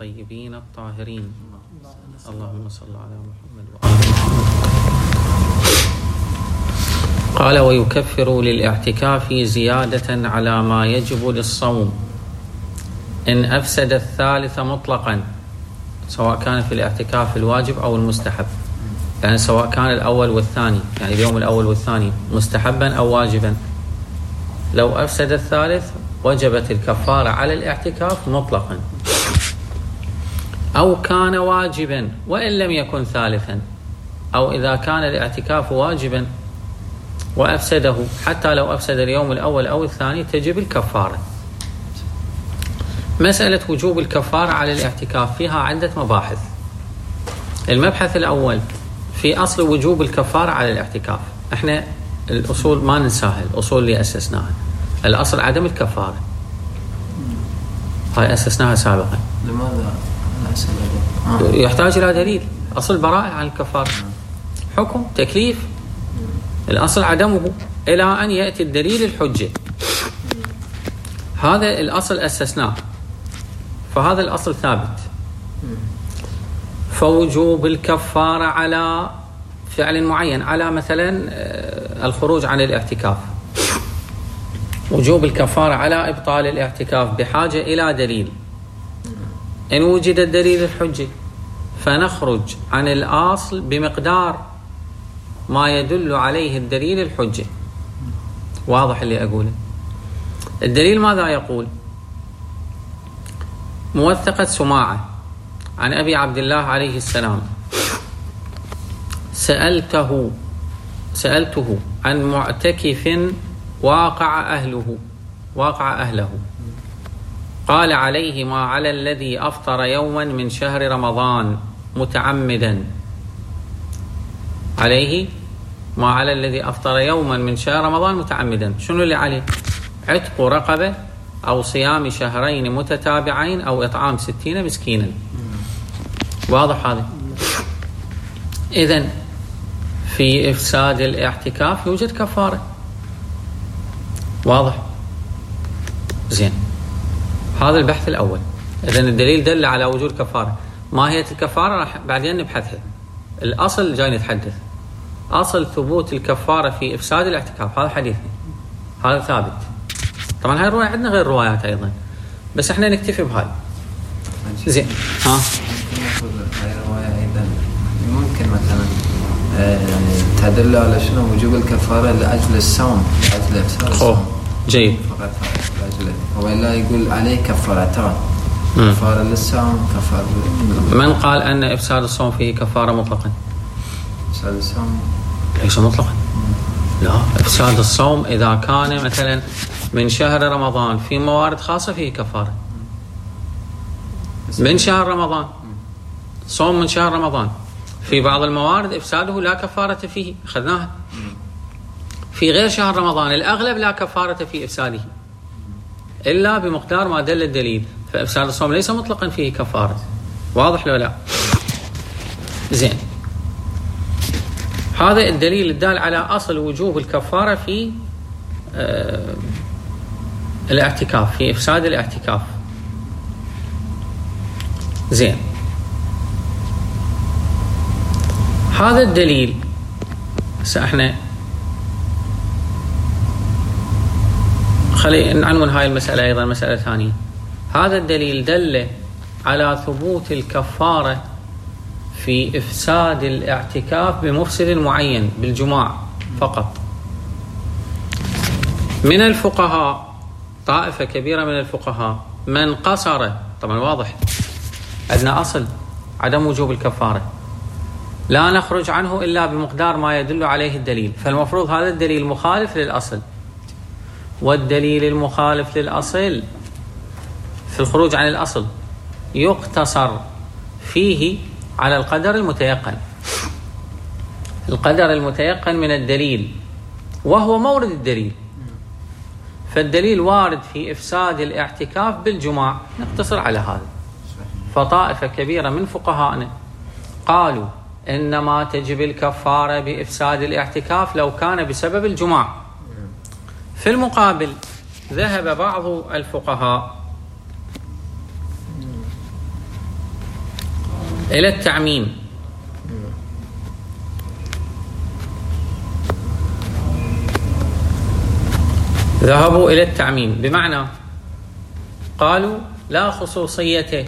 الطيبين الطاهرين. اللهم صل على محمد وآل محمد. قال: ويكفر للاعتكاف زيادة على ما يجب للصوم إن أفسد الثالث مطلقا، سواء كان في الاعتكاف الواجب أو المستحب، يعني سواء كان الأول والثاني، يعني اليوم الأول والثاني مستحبا أو واجبا. لو أفسد الثالث وجبت الكفارة على الاعتكاف مطلقا، أو كان واجبا وإن لم يكن ثالثا، أو إذا كان الاعتكاف واجبا وأفسده، حتى لو أفسد اليوم الأول أو الثاني تجب الكفارة. مسألة وجوب الكفارة على الاعتكاف فيها عدة مباحث. المبحث الأول في أصل وجوب الكفارة على الاعتكاف. احنا الأصول ما ننساها، الأصول اللي أسسناها. الأصل عدم الكفارة، هاي أسسناها سابقا. لماذا يحتاج إلى دليل. أصل براءة عن الكفارة، حكم تكليف، الأصل عدمه إلى أن يأتي الدليل الحجة. هذا الأصل أسسناه، فهذا الأصل ثابت. فوجوب الكفارة على فعل معين، على مثلا الخروج عن الاعتكاف، وجوب الكفارة على إبطال الاعتكاف بحاجة إلى دليل. إن وجد الدليل الحجة فنخرج عن الأصل بمقدار ما يدل عليه الدليل الحجة. واضح اللي أقوله؟ الدليل ماذا يقول؟ موثقة سماعة عن أبي عبد الله عليه السلام: سألته عن معتكف واقع أهله، قال: عليه ما على الذي أفطر يوما من شهر رمضان متعمدا. عليه ما على الذي أفطر يوما من شهر رمضان متعمدا. شنو اللي عليه؟ عتق رقبة، أو صيام شهرين متتابعين، أو إطعام 60 مسكينا. واضح هذا؟ إذن في إفساد الاعتكاف يوجد كفارة. واضح؟ زين، هذا البحث الأول. إذن الدليل دل على وجود كفارة. ماهية الكفارة راح بعدين نبحثها. الأصل جاي نتحدث، أصل ثبوت الكفارة في إفساد الاعتكاف، هذا حديثنا، هذا ثابت. طبعا هاي الرواية عندنا غير روايات أيضا، بس احنا نكتفي بهاي. زين، ها هاي الرواية أيضا ممكن مثلا تدل على شنو؟ وجوب الكفارة لأجل الصوم، لأجل إفساد الصوم. جيد. فقط لأجل، وإلا يقول عليه كفارتان: كفارة للصوم، كفارة. من قال أن إفساد الصوم فيه كفارة مطلقا؟ إفساد الصوم ليس مطلقا. لا، إفساد الصوم إذا كان مثلا من شهر رمضان في موارد خاصة فيه كفارة. من شهر رمضان، صوم من شهر رمضان، في بعض الموارد إفساده لا كفارة فيه، أخذناها. في غير شهر رمضان الأغلب لا كفارة في إفساده إلا بمقدار ما دل الدليل. فإفساد الصوم ليس مطلقا فيه كفارة. واضح لو لا؟ زين، هذا الدليل الدال على أصل وجوب الكفارة في الاعتكاف، في إفساد الاعتكاف. زين، هذا الدليل احنا خلي نعنون هاي المسألة أيضا مسألة ثانية. هذا الدليل دل على ثبوت الكفارة في إفساد الاعتكاف بمفسد معين، بالجماع فقط. من الفقهاء طائفة كبيرة من الفقهاء من قصر، طبعا واضح عندنا أصل عدم وجوب الكفارة، لا نخرج عنه إلا بمقدار ما يدل عليه الدليل. فالمفروض هذا الدليل مخالف للأصل، والدليل المخالف للأصل في الخروج عن الأصل يقتصر فيه على القدر المتيقن. القدر المتيقن من الدليل وهو مورد الدليل. فالدليل وارد في إفساد الاعتكاف بالجماع، نقتصر على هذا. فطائفة كبيرة من فقهائنا قالوا إنما تجب الكفارة بإفساد الاعتكاف لو كان بسبب الجماع. في المقابل ذهب بعض الفقهاء إلى التعميم. ذهبوا إلى التعميم بمعنى قالوا لا خصوصية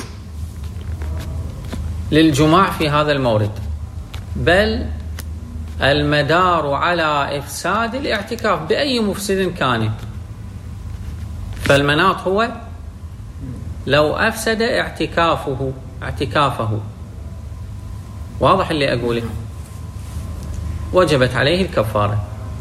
للجماع في هذا المورد، بل المدار على إفساد الاعتكاف بأي مفسد كان. فالمناط هو لو أفسد اعتكافه واضح اللي أقوله، وجبت عليه الكفارة.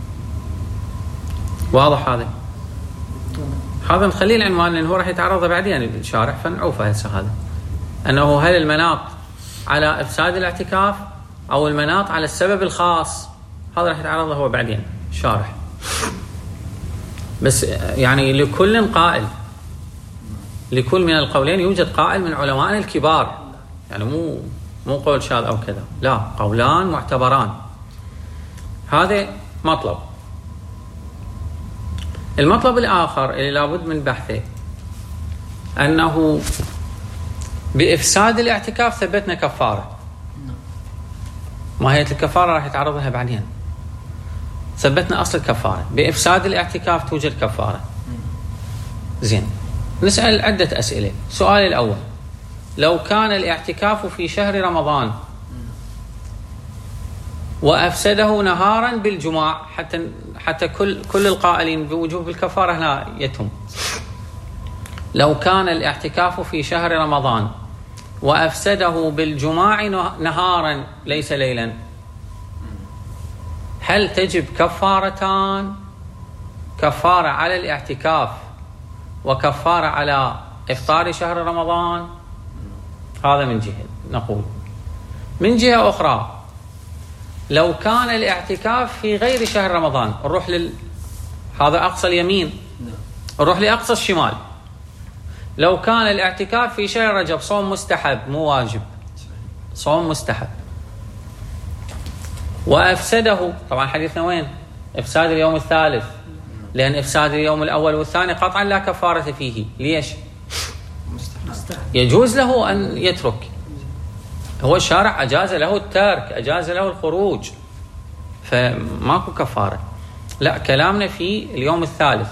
واضح هذا نخليه العنوان لأنه راح يتعرض بعدين الشارح فنعوفه هسه. هذا أنه هل المناط على إفساد الاعتكاف أو المناط على السبب الخاص، هذا راح يتعرض هو بعدين الشارح. بس يعني لكل قائل، لكل من القولين يوجد قائل من علمائنا الكبار، يعني مو قول شاذ أو كذا، لا، قولان معتبران. هذا مطلب. المطلب الآخر اللي لابد من بحثه أنه بإفساد الاعتكاف ثبتنا كفارة. ماهية الكفارة راح يتعرض لها بعدين. ثبتنا أصل الكفارة، بإفساد الاعتكاف توجد كفارة. زين، نسأل عدة أسئلة. السؤال الأول: لو كان الاعتكاف في شهر رمضان وأفسده نهارا بالجماع، حتى كل القائلين بوجوب الكفارة هنا يتم. لو كان الاعتكاف في شهر رمضان وأفسده بالجماع نهارا ليس ليلا، هل تجب كفارتان؟ كفارة على الاعتكاف وكفارة على إفطار شهر رمضان؟ هذا من جهة نقول. من جهة أخرى، لو كان الاعتكاف في غير شهر رمضان، نروح هذا أقصى اليمين، نروح لأقصى الشمال. لو كان الاعتكاف في شهر رجب، صوم مستحب مو واجب، صوم مستحب، وأفسده، طبعا حديثنا وين؟ إفساد اليوم الثالث، لأن إفساد اليوم الأول والثاني قطعا لا كفارة فيه. ليش؟ يجوز له أن يترك، هو الشارع أجاز له الترك، أجاز له الخروج، فماكو كفارة. لا، كلامنا في اليوم الثالث.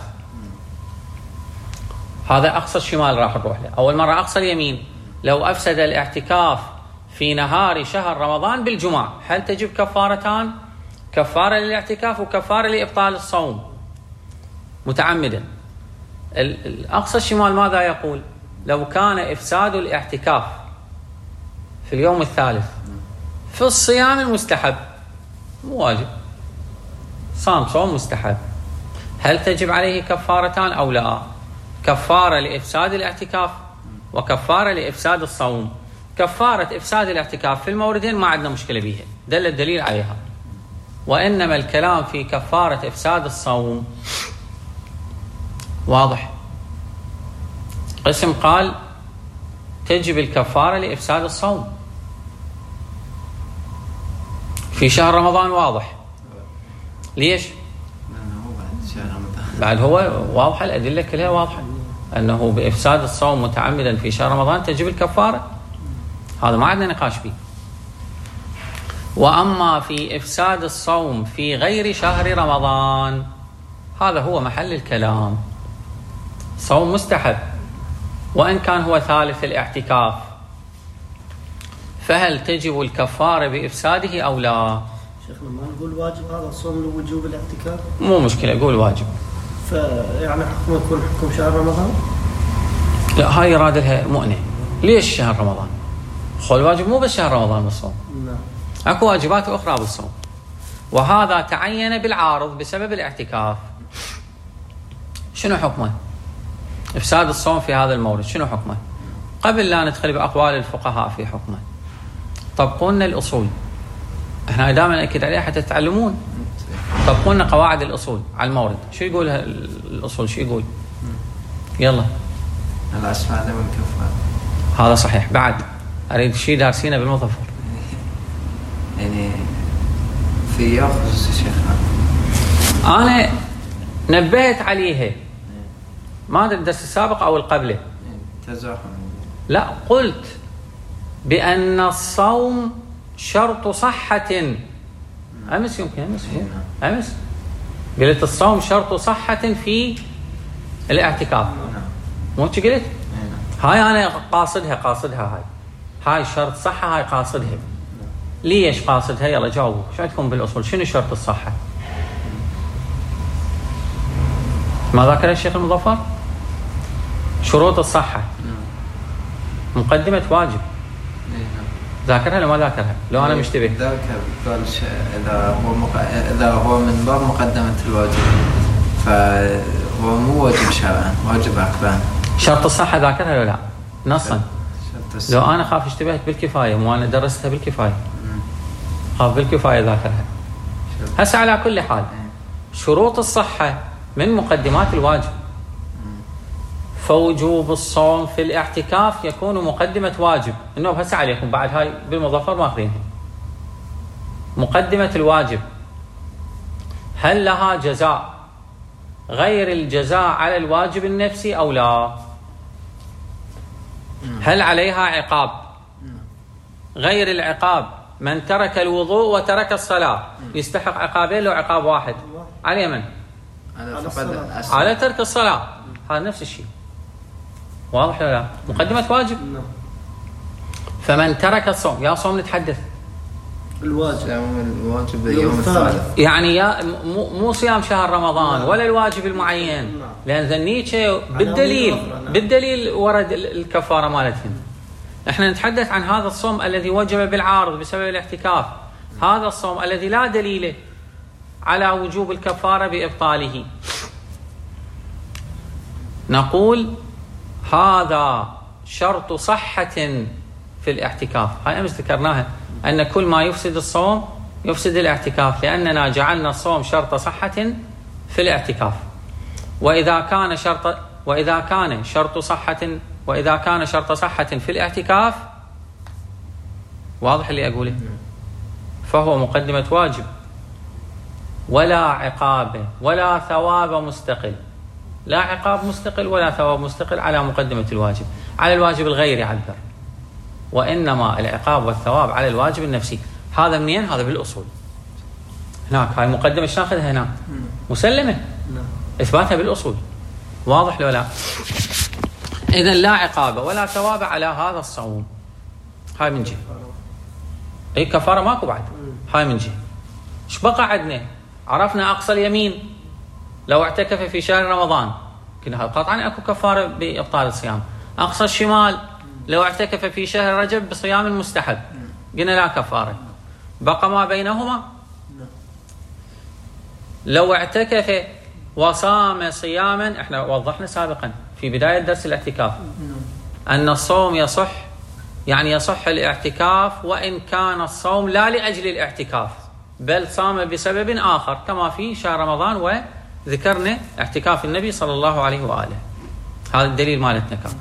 هذا أقصى الشمال راح نروح له. أول مرة أقصى اليمين: لو أفسد الاعتكاف في نهار شهر رمضان بالجماع، هل تجب كفارتان؟ كفارة للاعتكاف وكفارة لإبطال الصوم متعمدا. الأقصى الشمال ماذا يقول؟ لو كان إفساد الاعتكاف في اليوم الثالث في الصيام المستحب، مو واجب، صوم مستحب، هل تجب عليه كفارتان أو لا؟ كفارة لإفساد الاعتكاف وكفارة لإفساد الصوم. كفارة إفساد الاعتكاف في الموردين ما عندنا مشكلة بها، دل الدليل عليها. وإنما الكلام في كفارة إفساد الصوم. واضح؟ قسم قال تجب الكفارة لإفساد الصوم في شهر رمضان، واضح. ليش؟ بعد هو واضح، الأدلة كلها واضحة أنه بإفساد الصوم متعمدا في شهر رمضان تجب الكفارة، هذا ما عندنا نقاش فيه. وأما في إفساد الصوم في غير شهر رمضان، هذا هو محل الكلام. صوم مستحب وإن كان هو ثالث الاعتكاف، فهل تجب الكفارة بإفساده أو لا؟ شيخنا ما نقول واجب هذا الصوم لوجوب الاعتكاف؟ مو مشكلة، قول واجب. فيعني حكمه يكون حكم شهر رمضان؟ لا، هاي يراد لها مؤنة. ليش شهر رمضان؟ خو الواجب مو بس شهر رمضان بالصوم، نعم، اكو واجبات أخرى بالصوم، وهذا تعين بالعارض بسبب الاعتكاف. شنو حكمه؟ إفساد الصوم في هذا المورد شنو حكمه؟ قبل لا ندخل بأقوال الفقهاء في حكمه، طبقوا لنا الأصول. احنا دائما نأكد عليها حتى تتعلمون. طبقوا لنا قواعد الأصول على المورد. شو يقول الأصول؟ شو يقول؟ يلا. الأسماء من كفارة. هذا صحيح. بعد أريد شيء دارسينه بالمظفر. يعني في يخص الشيخ أنا نبهت عليها، ما أدري الدرس السابق أو القبله. تزاحم. لا، قلت بأن الصوم شرط صحة. أمس يمكن أمس قلت الصوم شرط صحة في الاعتكاف، مو قلت؟ هاي أنا قاصدها هاي شرط صحة، هاي قاصدها. ليش قاصدها؟ يلا جاوبوا. شو عندكم بالأصول؟ شنو شرط الصحة؟ ما ذكر الشيخ المظفر؟ شروط الصحة مقدمة واجب، ذاكرها لو ما ذاكرها؟ لو أنا مشتبه ذاكر. قال إذا هو من باب مقدمة الواجب فهو مو واجب شرعا، واجب عقلان. شرط الصحة ذاكرها لو لا؟ نصا. لو أنا خاف اشتبهت بالكفاية، مو أنا درستها بالكفاية، خاف بالكفاية ذاكرها. هسه على كل حال شروط الصحة من مقدمات الواجب، فوجوب الصوم في الاعتكاف يكون مقدمة واجب. النوب هسه عليكم بعد هاي بالمظفر ماخذينها. مقدمة الواجب هل لها جزاء غير الجزاء على الواجب النفسي أو لا؟ هل عليها عقاب غير العقاب؟ من ترك الوضوء وترك الصلاة يستحق عقابين لو عقاب واحد؟ على من؟ على ترك الصلاة. هذا نفس الشيء، واضح ولا لا؟ مقدمة واجب. فمن ترك الصوم، يا صوم نتحدث الواجب يوم الثالث، يعني يا مو صيام شهر رمضان ولا الواجب المعين، لأن ذنيك بالدليل ورد الكفارة مالتهم. احنا نتحدث عن هذا الصوم الذي وجب بالعارض بسبب الاعتكاف، هذا الصوم الذي لا دليل على وجوب الكفارة بإبطاله. نقول هذا شرط صحة في الاعتكاف. هاي أمس ذكرناها أن كل ما يفسد الصوم يفسد الاعتكاف، لأننا جعلنا الصوم شرط صحة في الاعتكاف. وإذا كان شرط صحة في الاعتكاف، واضح اللي أقوله، فهو مقدمة واجب ولا عقاب ولا ثواب مستقل، لا عقاب مستقل ولا ثواب مستقل على مقدمة الواجب. على الواجب الغير يعبر، وإنما العقاب والثواب على الواجب النفسي. هذا منين؟ هذا بالأصول. هناك هاي مقدمة ايش ناخذها هناك؟ مسلمة، إثباتها بالأصول. واضح لو لا؟ إذن لا عقاب ولا ثواب على هذا الصوم. هاي من جهة. أي كفارة ماكو بعد. هاي من جهة. ايش بقى عندنا؟ عرفنا أقصى اليمين لو اعتكف في شهر رمضان، كنا قطعا اكو كفارة بإبطال الصيام. أقصى الشمال لو اعتكف في شهر رجب بصيام مستحب، قلنا لا كفارة. بقى ما بينهما، لو اعتكف وصام صياما، احنا وضحنا سابقا في بداية درس الاعتكاف أن الصوم يصح، يعني يصح الاعتكاف وإن كان الصوم لا لأجل الاعتكاف بل صام بسبب آخر، كما في شهر رمضان، وذكرنا اعتكاف النبي صلى الله عليه وآله. هذا الدليل مالتنا كان.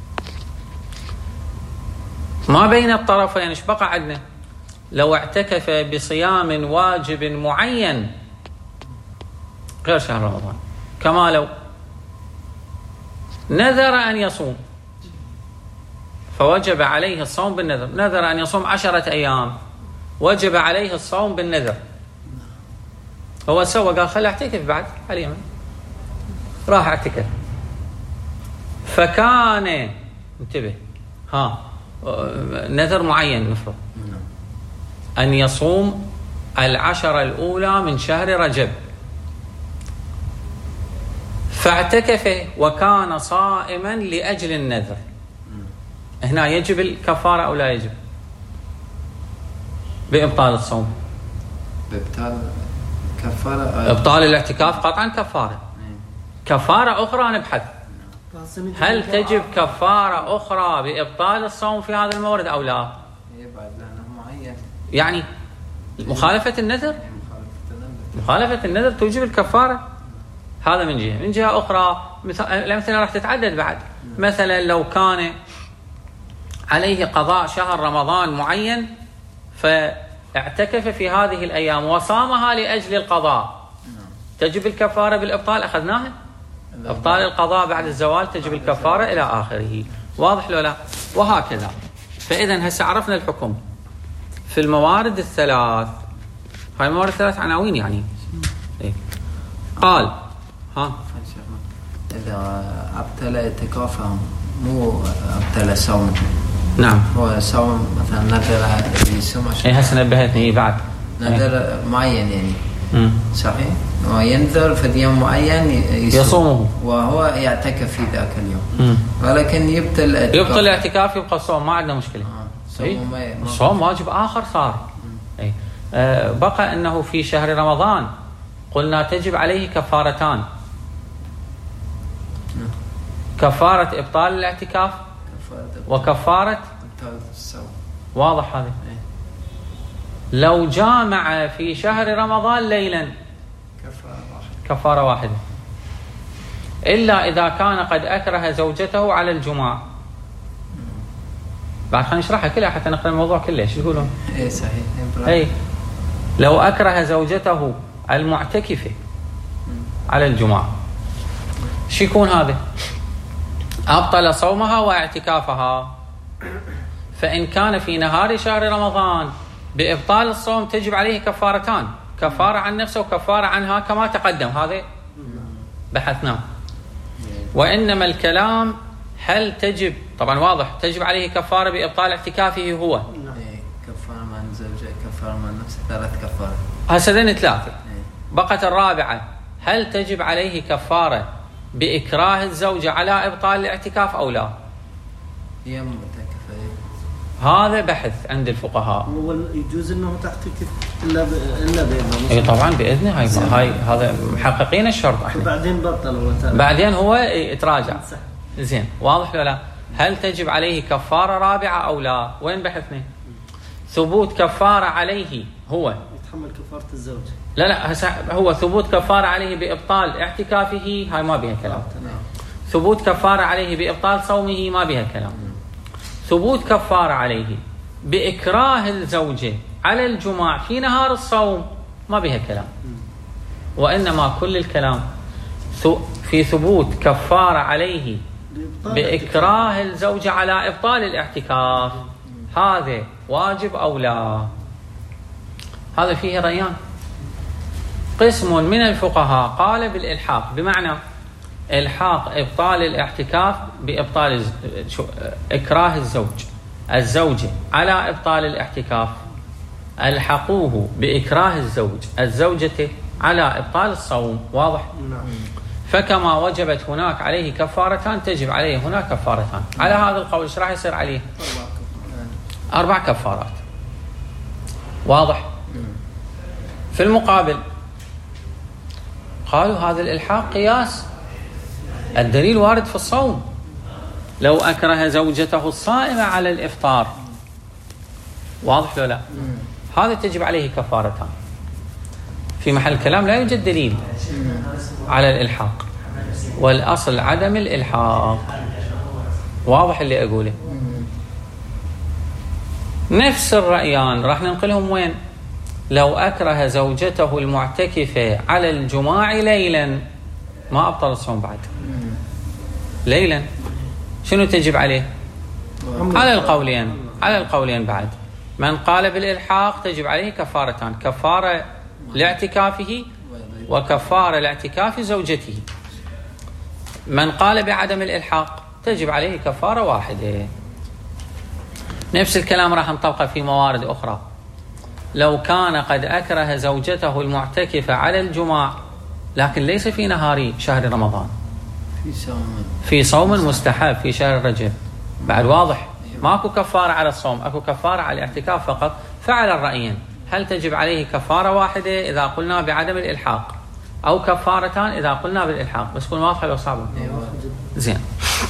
ما بين الطرفين ايش بقى عندنا؟ لو اعتكف بصيام واجب معين غير شهر رمضان، كما لو نذر أن يصوم فوجب عليه الصوم بالنذر، نذر أن يصوم 10 أيام وجب عليه الصوم بالنذر، هو سوى قال خل اعتكف بعد على اليمن، راح اعتكف، فكان انتبه نذر معين نفرض أن يصوم 10 الأولى من شهر رجب، فاعتكف وكان صائما لأجل النذر، هنا يجب الكفارة أو لا يجب بإبطال الصوم؟ بإبطال كفارة، إبطال الاعتكاف قطعا كفارة. كفارة أخرى نبحث هل تجب كفارة أخرى بإبطال الصوم في هذا المورد أو لا؟ يبعد لأنه معين، يعني مخالفة النذر، مخالفة النذر توجب الكفارة. هذا من جهة. من جهة أخرى الأمثلة راح تتعدد بعد. مثلا لو كان عليه قضاء شهر رمضان معين فاعتكف في هذه الأيام وصامها لأجل القضاء، تجب الكفارة بالإبطال، أخذناها إبطال القضاء بعد الزوال تجب الكفارة إلى آخره. واضح لو لا؟ وهكذا فإذا هسه عرفنا الحكم في الموارد الثلاث. هاي الموارد الثلاث عناوين يعني. إيه؟ قال إذا أبطل اعتكافهم مو أبطل صوم. نعم. هو صوم مثلا نذر يصوم. إيه هسه نبهتني بعد. نذر معين يعني. صحيح. وينذر في يوم معين يصومه وهو يعتكف في ذاك اليوم. ولكن يبطل الاعتكاف يبقى الصوم ما عندنا مشكلة. الصوم واجب آخر صار. إيه؟ بقى أنه في شهر رمضان قلنا تجب عليه كفارتان. كفارة إبطال الاعتكاف وكفارة إبطال الصوم. واضح هذا. لو جامع في شهر رمضان ليلا كفارة واحدة إلا إذا كان قد أكره زوجته على الجماع. بعد خلينا نشرحها كلها حتى نقرأ الموضوع كله. شو يقولون؟ إيه صحيح. إيه لو أكره زوجته المعتكفة على الجماع شو يكون هذا؟ أبطل صومها واعتكافها. فإن كان في نهار شهر رمضان بإبطال الصوم تجب عليه كفارتان، كفارة عن نفسه وكفارة عنها كما تقدم. هذا بحثناه. وإنما الكلام هل تجب، طبعا واضح تجب عليه كفارة بإبطال اعتكافه هو. كفارة عن زوجة، كفارة عن نفسه، 3 كفارة. هسدين 3. بقت الرابعة، هل تجب عليه كفارة بإكراه الزوجة على إبطال الاعتكاف أو لا؟ هي معتكفة. هذا بحث عند الفقهاء. هو يجوز انه تعتكف الا باذنه. اي طبعا باذنه. هاي هذا محققين الشرط احنا. بعدين بطل بعدين هو يتراجع. زين واضح ولا لا؟ هل تجب عليه كفاره رابعه او لا؟ وين بحثنا؟ ثبوت كفاره عليه هو يتحمل كفاره الزوج. لا هو ثبوت كفاره عليه بابطال اعتكافه. هاي ما بها كلام. ثبوت كفاره عليه بابطال صومه ما بها كلام. ثبوت كفارة عليه بإكراه الزوجة على الجماع في نهار الصوم ما بها كلام. وإنما كل الكلام في ثبوت كفارة عليه بإكراه الزوجة على إبطال الاعتكاف. هذا واجب أو لا؟ هذا فيه ريان. قسم من الفقهاء قال بالإلحاق، بمعنى إلحاق إبطال الاعتكاف بإبطال إكراه الزوجة على إبطال الاعتكاف. ألحقوه بإكراه الزوجة على إبطال الصوم. واضح؟ فكما وجبت هناك عليه كفارتان تجب عليه هناك كفارتان. على هذا القول ايش راح يصير عليه؟ 4 كفارات. واضح؟ في المقابل قالوا هذا الإلحاق قياس. الدليل وارد في الصوم. لو أكره زوجته الصائمة على الإفطار. واضح لو لا؟ هذا تجب عليه كفارتان. في محل كلام لا يوجد دليل على الإلحاق، والأصل عدم الإلحاق. واضح اللي أقوله؟ نفس الرأيان راح ننقلهم وين؟ لو أكره زوجته المعتكفة على الجماع ليلا ما أبطل الصوم بعد. ليلا شنو تجب عليه؟ على القولين بعد. من قال بالإلحاق تجب عليه كفارتان، كفارة لاعتكافه وكفارة لاعتكاف زوجته. من قال بعدم الإلحاق تجب عليه كفارة واحدة. نفس الكلام راح نطبقه في موارد أخرى. لو كان قد أكره زوجته المعتكفة على الجماع لكن ليس في نهار شهر رمضان، في صوم مستحب في شهر رجب، بعد واضح ماكو كفارة على الصوم، اكو كفارة على الاعتكاف فقط. فعلى الرأيين هل تجب عليه كفارة واحدة إذا قلنا بعدم الإلحاق أو كفارتان إذا قلنا بالإلحاق؟ بس كل واضحة لو صعبة. زين.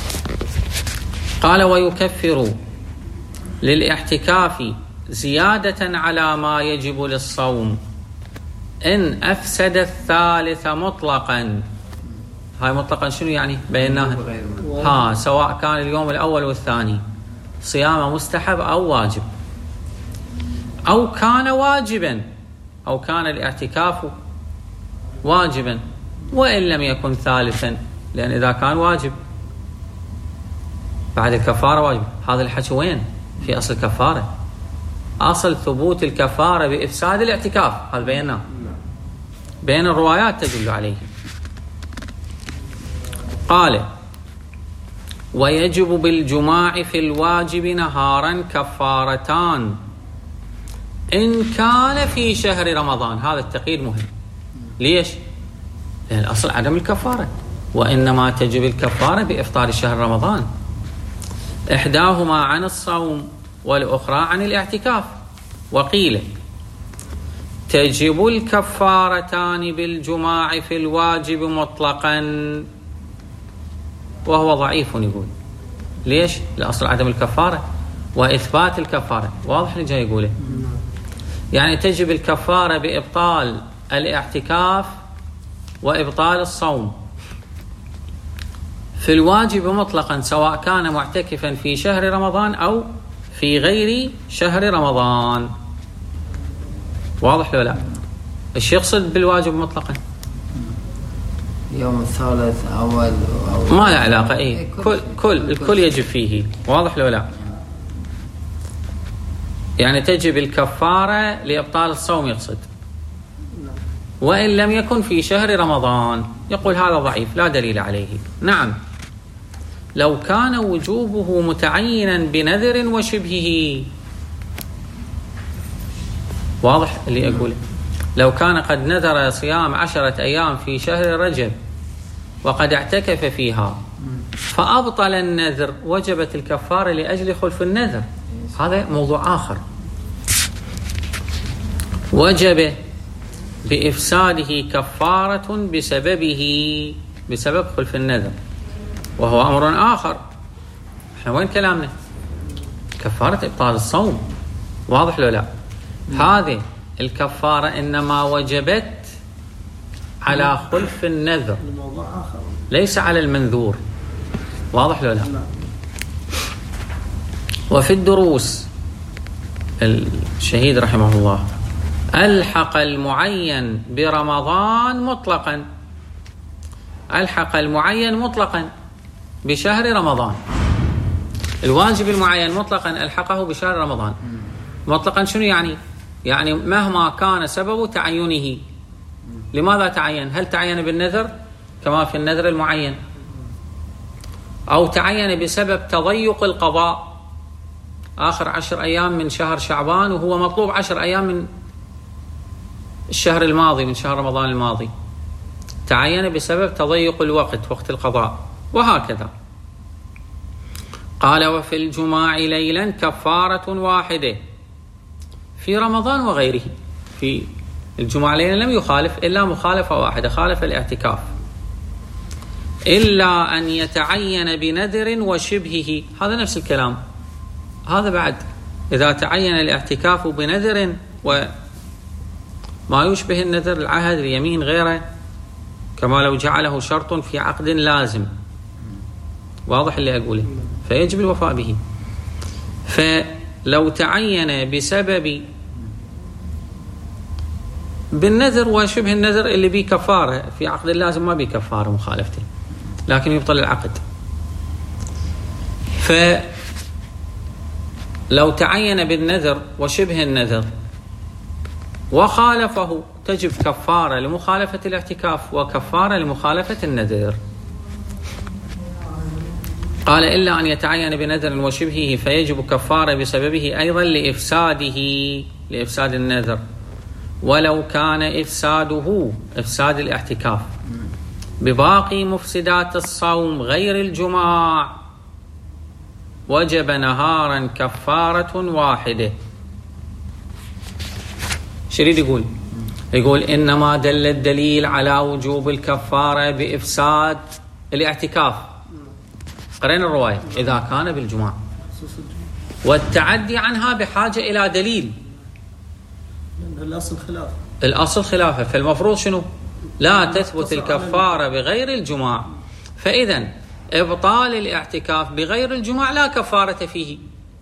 قال ويكفر للاعتكاف زيادة على ما يجب للصوم إن أفسد الثالث مطلقا. هاي مطلقا شنو يعني؟ بيناها سواء كان اليوم الأول والثاني صيام مستحب أو واجب، أو كان واجبا، أو كان الاعتكاف واجبا وإن لم يكن ثالثا، لأن إذا كان واجب بعد الكفارة واجب. هذا الحكي وين؟ في أصل كفارة. أصل ثبوت الكفارة بإفساد الاعتكاف، هذا بيناه بين الروايات تدل عليه. قال: ويجب بالجماع في الواجب نهارا كفارتان إن كان في شهر رمضان. هذا التقييد مهم. ليش؟ لأن الأصل عدم الكفارة، وإنما تجب الكفارة بإفطار شهر رمضان، إحداهما عن الصوم والأخرى عن الاعتكاف. وقيل تجب الكفارتان بالجماع في الواجب مطلقا، وهو ضعيف. يقول ليش؟ الأصل عدم الكفارة وإثبات الكفارة. واضح اللي جاي يقوله؟ يعني تجب الكفارة بإبطال الاعتكاف وإبطال الصوم في الواجب مطلقا، سواء كان معتكفا في شهر رمضان أو في غير شهر رمضان. واضح لو لا؟ ايش يقصد بالواجب مطلقا؟ يوم الثالث أول ما له علاقة. اي الكل يجب فيه. واضح لو لا؟ يعني تجب الكفارة لإبطال الصوم يقصد، وإن لم يكن في شهر رمضان. يقول هذا ضعيف لا دليل عليه. نعم، لو كان وجوبه متعينا بنذر وشبهه. واضح اللي أقوله؟ لو كان قد نذر صيام 10 أيام في شهر رجب وقد اعتكف فيها فأبطل النذر، وجبت الكفارة لأجل خلف النذر. هذا موضوع آخر. وجب بإفساده كفارة بسبب خلف النذر، وهو أمر آخر. احنا وين كلامنا؟ كفارة إبطال الصوم. واضح لو لا؟ هذه الكفارة إنما وجبت على خلف النذر ليس على المنذور. واضح لو لا؟ وفي الدروس الشهيد رحمه الله ألحق المعين برمضان مطلقا، ألحق المعين مطلقا بشهر رمضان. الواجب المعين مطلقا ألحقه بشهر رمضان. مطلقا شنو يعني؟ يعني مهما كان سبب تعينه. لماذا تعين؟ هل تعين بالنذر كما في النذر المعين، أو تعين بسبب تضيق القضاء آخر 10 أيام من شهر شعبان وهو مطلوب 10 أيام من الشهر الماضي، من شهر رمضان الماضي، تعين بسبب تضيق الوقت، وقت القضاء، وهكذا. قال: وفي الجماع ليلا كفارة واحدة في رمضان وغيره. في الجماع ليلا لم يخالف إلا مخالفة واحدة، خالف الاعتكاف، إلا أن يتعين بنذر وشبهه. هذا نفس الكلام. هذا بعد إذا تعين الاعتكاف بنذر وما يشبه النذر، العهد، اليمين، غيره، كما لو جعله شرط في عقد لازم. واضح اللي أقوله؟ فيجب الوفاء به. فلو تعين بسبب بالنذر وشبه النذر اللي بيه كفارة، في عقد اللازم ما بيه كفارة مخالفته، لكن يبطل العقد. فلو تعين بالنذر وشبه النذر وخالفه تجب كفارة لمخالفة الاعتكاف وكفارة لمخالفة النذر. قال: إلا أن يتعين بنذر وشبهه فيجب كفارة بسببه أيضا لإفساد النذر، ولو كان إفساده إفساد الاعتكاف بباقي مفسدات الصوم غير الجماع، وجب نهارا كفارة واحدة. شريد يقول إنما دل الدليل على وجوب الكفارة بإفساد الاعتكاف، قرأنا الرواية، إذا كان بالجماع، والتعدي عنها بحاجة إلى دليل. الأصل خلافه. فالمفروض شنو؟ لا تثبت الكفارة بغير الجماع. فإذا إبطال الاعتكاف بغير الجماع لا كفارة فيه.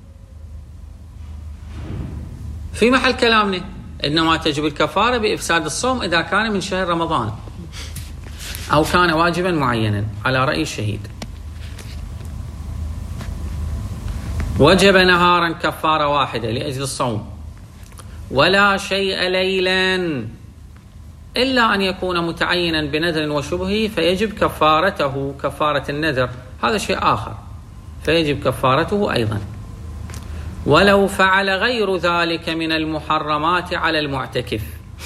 في محل كلامنا إنما تجب الكفارة بإفساد الصوم إذا كان من شهر رمضان أو كان واجبا معينا على رأي الشهيد. وجب نهارا كفارة واحدة لأجل الصوم، ولا شيء ليلا إلا أن يكون متعينا بنذر وشبهه فيجب كفارته كفارة النذر، هذا شيء آخر، فيجب كفارته أيضا. ولو فعل غير ذلك من المحرمات على المعتكف،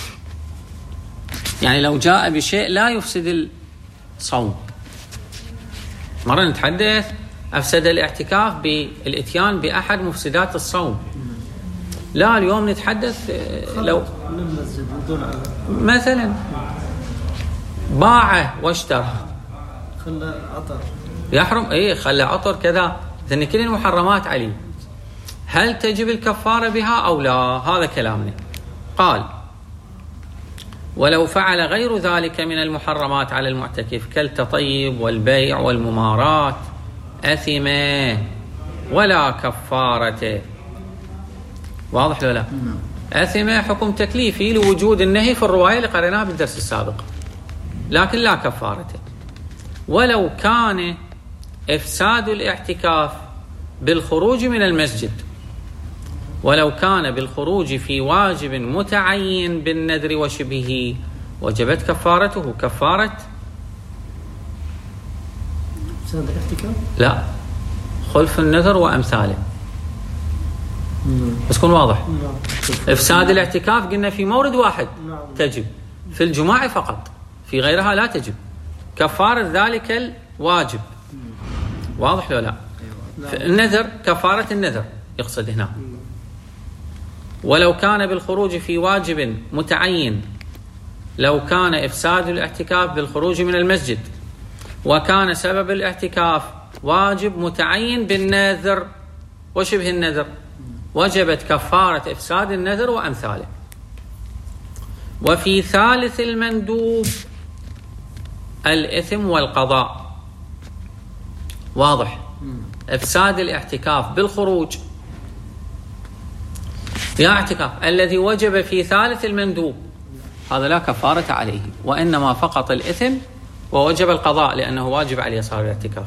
يعني لو جاء بشيء لا يفسد الصوم. مرة نتحدث أفسد الاعتكاف بالإتيان بأحد مفسدات الصوم، لا اليوم نتحدث لو مثلا باعه واشترى خلى عطر يحرم، خلى عطر كذا، لأن كل المحرمات عليه، هل تجب الكفارة بها أو لا؟ هذا كلامنا. قال ولو فعل غير ذلك من المحرمات على المعتكف كالتطيب والبيع والممارات أثم ولا كفارة. واضح ولا لا؟ أثم حكم تكليفي لوجود النهي في الرواية اللي قرأناها بالدرس السابق، لكن لا كفارة. ولو كان إفساد الاعتكاف بالخروج من المسجد، ولو كان بالخروج في واجب متعين بالنذر وشبهه وجبت كفارته كفارة إفساد الاعتكاف؟ لا، خلف النذر وأمثاله. بس كون واضح. إفساد الاعتكاف قلنا في مورد واحد تجب، في الجماعة فقط، في غيرها لا تجب، كفارة ذلك الواجب. واضح ولا لا؟ النذر كفارة النذر يقصد هنا. ولو كان بالخروج في واجب متعين، لو كان إفساد الاعتكاف بالخروج من المسجد وكان سبب الاعتكاف واجب متعين بالنذر وشبه النذر وجبت كفارة إفساد النذر وأمثاله. وفي ثالث المندوب الإثم والقضاء. واضح؟ إفساد الاعتكاف بالخروج، يا اعتكاف الذي وجب في ثالث المندوب هذا لا كفارة عليه، وإنما فقط الإثم، ووجب القضاء لأنه واجب عليه صار الاعتكاف.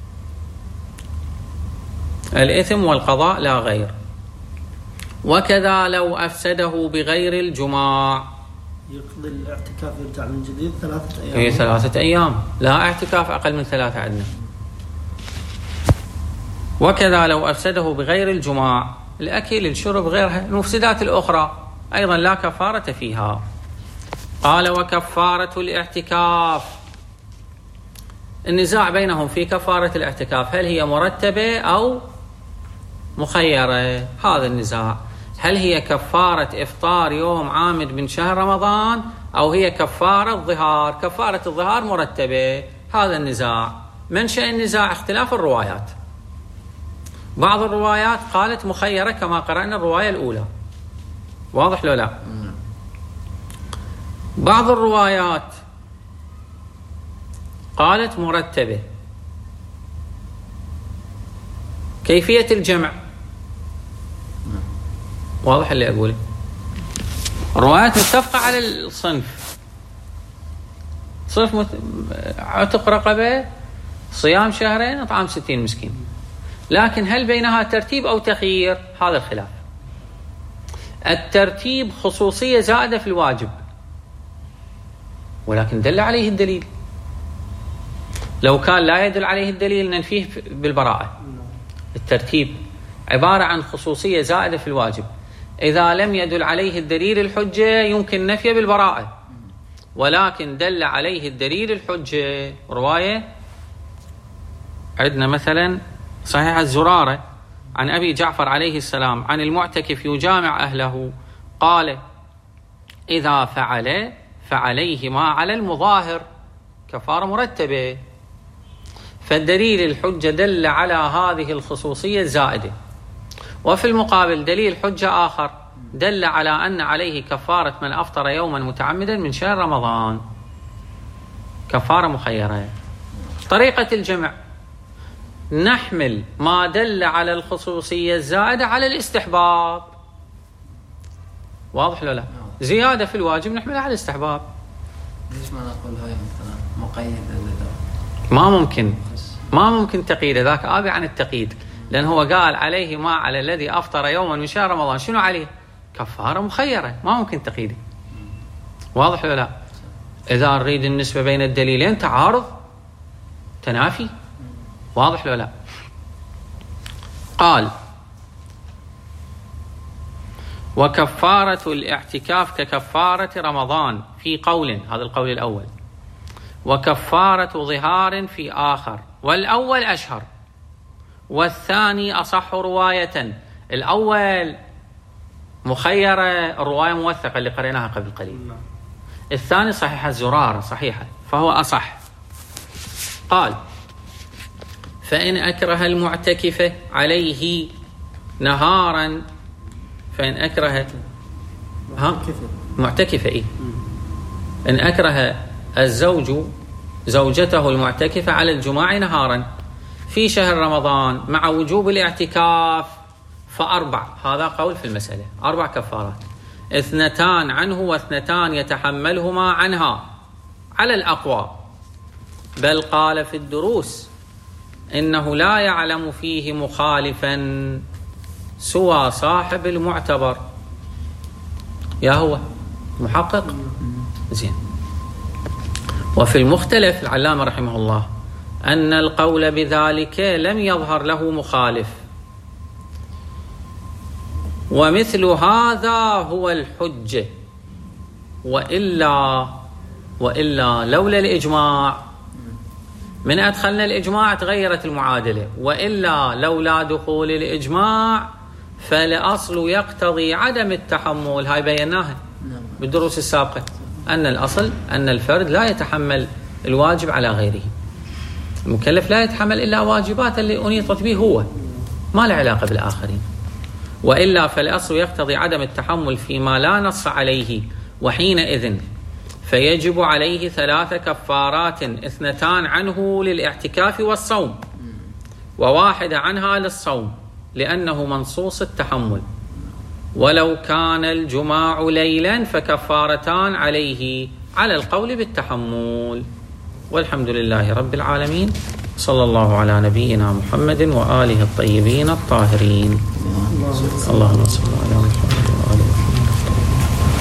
الإثم والقضاء لا غير. وكذا لو أفسده بغير الجماع، يقضي الاعتكاف يرجع من جديد 3 أيام. هي 3 أيام، لا اعتكاف أقل من 3 عندنا. وكذا لو أفسده بغير الجماع، الأكل الشرب غيرها المفسدات الأخرى أيضا لا كفارة فيها. قال وكفارة الاعتكاف، النزاع بينهم في كفارة الاعتكاف هل هي مرتبة أو مخيرة؟ هذا النزاع، هل هي كفارة إفطار يوم عامد من شهر رمضان أو هي كفارة ظهار؟ كفارة الظهار مرتبة، هذا النزاع. منشأ النزاع اختلاف الروايات، بعض الروايات قالت مخيرة كما قرأنا الرواية الأولى. واضح لو لا؟ بعض الروايات قالت مرتبة. كيفية الجمع واضح اللي أقوله، الروايات متفقة على الصنف، صنف عتق رقبة، صيام شهرين، إطعام 60 مسكين، لكن هل بينها ترتيب أو تخيير؟ هذا الخلاف. الترتيب خصوصية زائدة في الواجب، ولكن دل عليه الدليل. لو كان لا يدل عليه الدليل ننفيه بالبراءة. الترتيب عبارة عن خصوصية زائدة في الواجب، إذا لم يدل عليه الدليل الحجة يمكن نفيه بالبراءة، ولكن دل عليه الدليل الحجة. رواية عندنا مثلا صحيح الزرارة عن أبي جعفر عليه السلام عن المعتكف يجامع أهله قال إذا فعل فعليه ما على المظاهر، كفارة مرتبة. فالدليل الحجة دل على هذه الخصوصية الزائدة. وفي المقابل دليل حجة آخر دل على أن عليه كفارة من أفطر يوما متعمدا من شهر رمضان، كفارة مخيرة. طريقة الجمع نحمل ما دل على الخصوصية الزائدة على الاستحباب. واضح ولا لا؟ زيادة في الواجب نحملها على الاستحباب. ليش ما نقول هاي مثلا مقيدة؟ ما ممكن تقييد، ذاك آبي عن التقييد. لأن هو قال عليه ما على الذي أفطر يوما من شهر رمضان، شنو عليه؟ كفارة مخيرة، ما ممكن تقيده. واضح ولا لا؟ إذا نريد النسبة بين الدليلين تعارض تنافي، واضح ولا لا؟ قال وكفارة الاعتكاف ككفارة رمضان في قول، هذا القول الأول، وكفارة ظهار في آخر، والأول أشهر والثاني أصح رواية. الأول مخيرة، الرواية موثقة اللي قريناها قبل قليل. الثاني صحيحة الزرارة صحيحة، فهو أصح. قال فإن أكره المعتكف عليه نهارا، فإن أكره معتكفة إيه؟ إن أكره الزوج زوجته المعتكفة على الجماع نهارا في شهر رمضان مع وجوب الاعتكاف فأربع، هذا قول في المسألة، 4 كفارات، 2 عنه و2 يتحملهما عنها على الأقوى. بل قال في الدروس إنه لا يعلم فيه مخالفا سوى صاحب المعتبر. يا هو محقق زين. وفي المختلف العلامة رحمه الله أن القول بذلك لم يظهر له مخالف، ومثل هذا هو الحجة، وإلا لولا الإجماع، من أدخلنا الإجماع تغيرت المعادلة، وإلا لولا دخول الإجماع فالأصل يقتضي عدم التحمل. هاي بيناها بالدروس السابقة، أن الأصل أن الفرد لا يتحمل الواجب على غيره، المكلف لا يتحمل إلا واجبات اللي أنيطت به هو، ما له علاقة بالآخرين. وإلا فالأصل يقتضي عدم التحمل فيما لا نص عليه، وحينئذ فيجب عليه 3 كفارات، 2 عنه للاعتكاف والصوم، و1 عنها للصوم لأنه منصوص التحمل. ولو كان الجماع ليلا فكفارتان عليه على القول بالتحمل. والحمد لله رب العالمين، صلى الله على نبينا محمد وآله الطيبين الطاهرين. اللهم صل على محمد.